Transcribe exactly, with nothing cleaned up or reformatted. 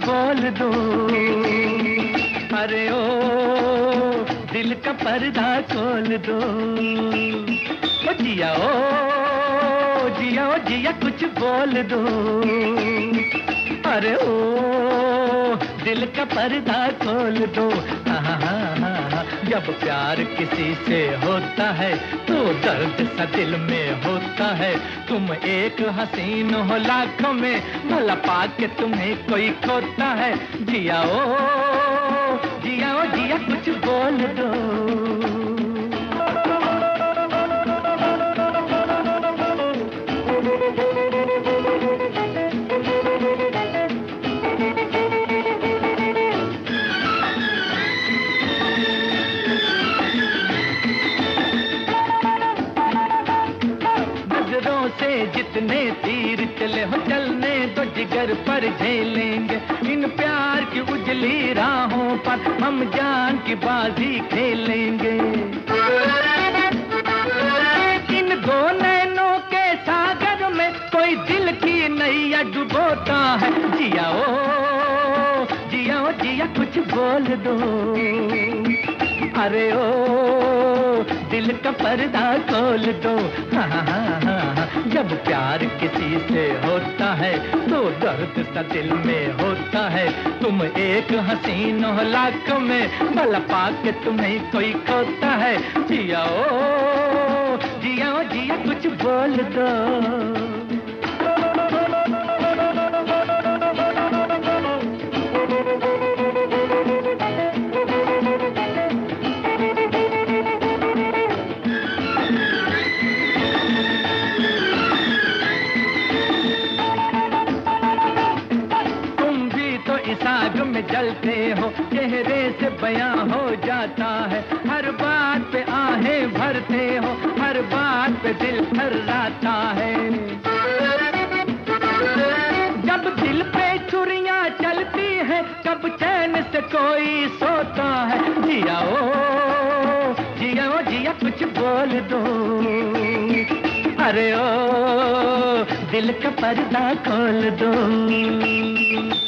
बोल दो। अरे ओ दिल का पर्दा खोल दो। ओ जिया ओ जिया ओ जिया कुछ बोल दो। अरे ओ दिल का पर्दा खोल दो। हाँ हाँ हाँ हाँ। जब प्यार किसी से होता है तो दर्द सा दिल में होता है। तुम एक हसीन हो लाखों में, भला पाके तुम्हें कोई खोता है। जिया ओ जिया ओ जिया कुछ बोल दो। से जितने तीर चले हो चलने तो जिगर पर झेलेंगे। इन प्यार की उजली राहों पर हम जान की बाजी खेलेंगे। इन दो नैनों के सागर में कोई दिल की नैया डुबोता है। जिया ओ जिया ओ जिया कुछ बोल दो। अरे ओ दिल का पर्दा खोल दो। हाँ हाँ हाँ। जब प्यार किसी से होता है तो दर्द सा दिल में होता है। तुम एक हसीन हो लाखों में, भला पाके तुम्हें कोई खोता है। जिया ओ जिया ओ जिया कुछ बोल दो। आग में जलते हो, चेहरे से बयां हो जाता है। हर बात पे आहें भरते हो, हर बात पे दिल थर्राता है। जब दिल पे छुरियां चलती हैं, कब चैन से कोई सोता है। जिया ओ जिया ओ जिया कुछ बोल दो। अरे ओ दिल का पर्दा खोल दो।